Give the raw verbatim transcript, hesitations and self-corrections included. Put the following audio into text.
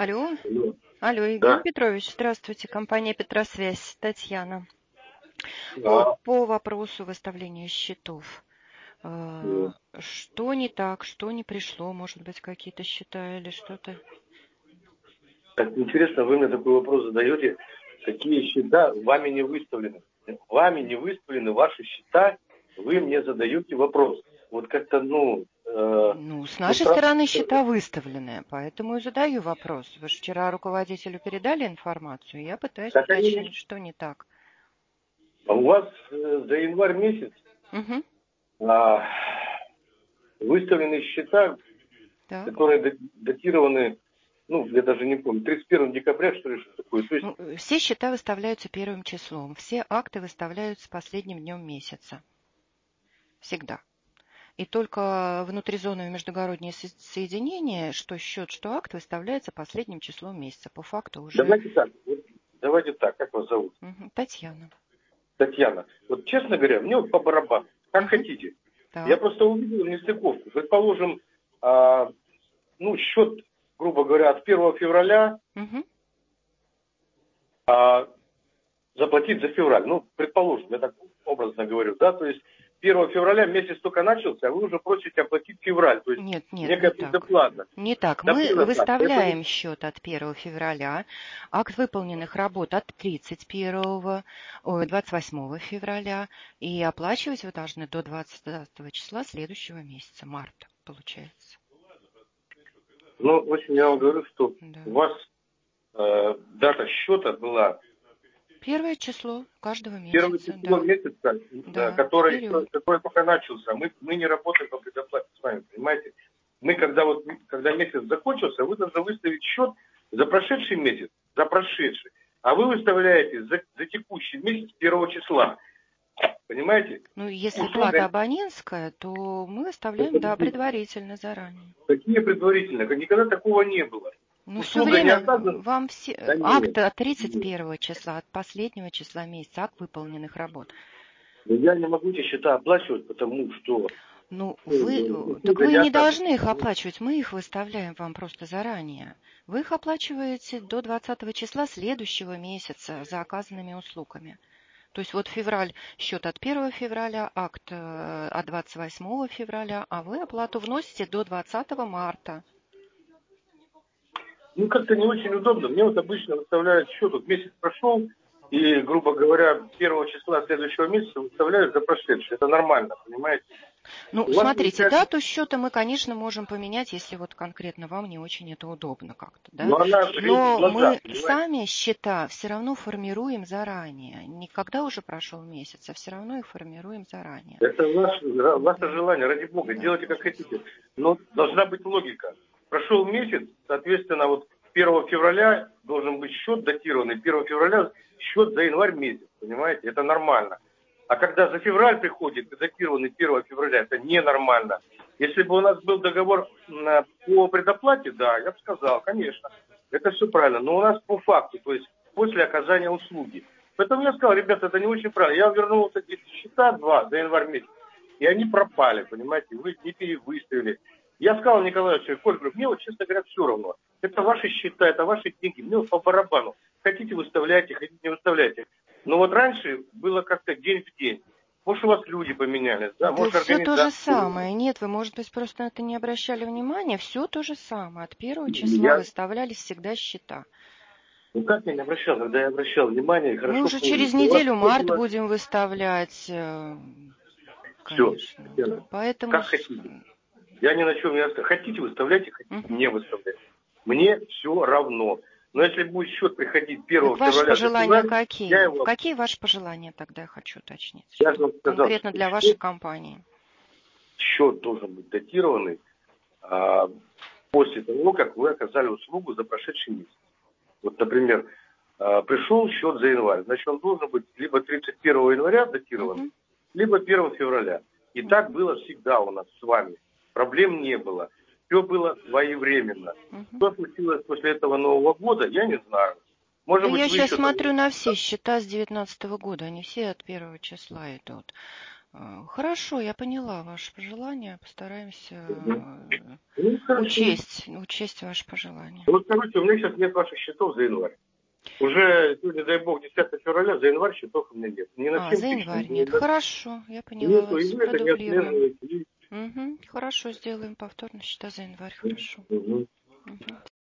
Алло, Алло. алло, Евгений Да. Петрович, здравствуйте, компания Петросвязь, Татьяна. По, А, по вопросу выставления счетов. э, Э, Что не так, что не пришло, может быть, какие-то счета или что-то? так интересно, вы мне такой вопрос задаете, какие счета вами не выставлены. Вами не выставлены ваши счета, вы мне задаете вопрос. Вот как-то, ну... Э, Ну, с ну нашей правда, стороны счета выставлены, поэтому и задаю вопрос. Вы же вчера руководителю передали информацию, я пытаюсь так они, уточнить, что не так. а у вас э, за январь месяц Угу, а, выставлены счета, так. которые да- датированы, ну, я даже не помню, тридцать первого декабря, что ли, что такое. То есть, Ну, э, все счета выставляются первым числом, все акты выставляются последним днем месяца. Всегда. И только внутризоновые междугородние со- соединения, что счет, что акт, выставляется последним числом месяца. По факту уже давайте так, вот, давайте так, как вас зовут? Мгм. Татьяна. Татьяна. Вот честно говоря, мне вот по барабану, как Мгм. хотите. Я Так. просто увидел нестыковку. Предположим, а, ну, счет, грубо говоря, от первого февраля Мгм. а, заплатить за февраль. Ну, предположим, я так образно говорю, да, то есть первого февраля месяц только начался, а вы уже просите оплатить февраль, то есть Нет, нет, некая не так. предоплата. Не так. Да, Мы предоплата. Это не- выставляем счет от первого февраля, акт выполненных работ от тридцать первого, ой, двадцать восьмого февраля, и оплачивать вы должны до двадцатого числа следующего месяца, марта, получается. Ну, в общем, я вам говорю, что Да. у вас э, дата счета была Первое число каждого первое месяца, число да. месяца, да, Да, который, вперед. который только начался. Мы, мы не работаем по предоплате с вами, понимаете? Мы, когда, вот, когда месяц закончился, вы должны выставить счет за прошедший месяц, за прошедший. А вы выставляете за, за текущий месяц первого числа. Понимаете? Ну, если плата Услуга, абонентская, то мы выставляем, да, предварительно, заранее. какие предварительно? Никогда такого не было. Ну, все Услуга не время оказана. вам все... Да нет, Акт от тридцать нет. первого числа, от последнего числа месяца, акт выполненных работ. Но я не могу эти счета оплачивать, потому что Ну, э, вы... Так услуга вы не не оказана. должны их оплачивать, мы их выставляем вам просто заранее. Вы их оплачиваете до двадцатого числа следующего месяца за оказанными услугами. То есть вот февраль, счет от первого февраля, акт э, от двадцать восьмого февраля, а вы оплату вносите до двадцатого марта. Ну, как-то не очень удобно. Мне вот обычно выставляют счет, вот месяц прошел, и, грубо говоря, первого числа следующего месяца выставляют за прошедший. Это нормально, понимаете? Ну, У вас смотрите, получается, дату счета мы, конечно, можем поменять, если вот конкретно вам не очень это удобно как-то, да. но она бьет в Но глаза, мы понимаете? сами счета все равно формируем заранее. Не когда уже прошел месяц, а все равно их формируем заранее. Это ваше, ваше Да, желание, ради бога, да, делайте как пожалуйста. хотите. Но должна быть логика. Прошел месяц, соответственно, вот первого февраля должен быть счет датированный, первого февраля счет за январь месяц, понимаете? Это нормально. А когда за февраль приходит и датированный первого февраля, это ненормально. Если бы у нас был договор на- по предоплате, да, я бы сказал, конечно, это все правильно. Но у нас по факту, то есть после оказания услуги. Поэтому я сказал, ребята, это не очень правильно. Я вернул вот эти счета два за январь месяц, и они пропали, понимаете, вы не перевыставили. Я сказал Николаю Коль, говорю, мне вот, честно говоря, все равно. Это ваши счета, это ваши деньги, мне вот по барабану. Хотите выставляйте, хотите не выставляйте. Но вот раньше было как-то день в день. Может, у вас люди поменялись, да, Да может, все то же организация. самое. Нет, вы, может быть, просто на это не обращали внимания. Все то же самое. От первого числа Я, выставлялись всегда счета. ну как я не обращал, когда я обращал внимание, и Мы хорошо уже помню, через что у вас неделю все март было, будем выставлять, э, все, конечно. Да. Поэтому как с- хотите. Я ни на чем не оставляю. Хотите выставляйте, хотите Мгм. не выставляйте. Мне все равно. Но если будет счет приходить первого Так ваши февраля за пожелания февраль, я какие? его, Какие ваши пожелания тогда я хочу уточнить? я же Что вам сказал, конкретно что для вашей счет, компании? счет должен быть датированный а, после того, как вы оказали услугу за прошедший месяц. Вот, например, а, пришел счет за январь, значит, он должен быть либо тридцать первого января датированный, Мгм. либо первого февраля. И так Мгм. было всегда у нас с вами. Проблем не было. Все было своевременно. Мгм. Что случилось после этого Нового года, я не знаю. Да Может быть, я вы сейчас еще там... смотрю на все счета с девятнадцатого года, они все от первого числа идут. А, Хорошо, я поняла ваше пожелание. Постараемся Мгм. э, Ну, хорошо. учесть, учесть ваши пожелания. Вот, короче, у меня сейчас нет ваших счетов за январь. Уже сегодня, дай бог, десятое февраля, за январь счетов у меня нет. Ни на А, семь за тысяч, январь ни нет. на... Хорошо, я поняла Нету, и вас. вы это не Продублируем. отслеживаете. Угу, хорошо, сделаем повторно счета за январь. И- Хорошо. Мгм. Мгм.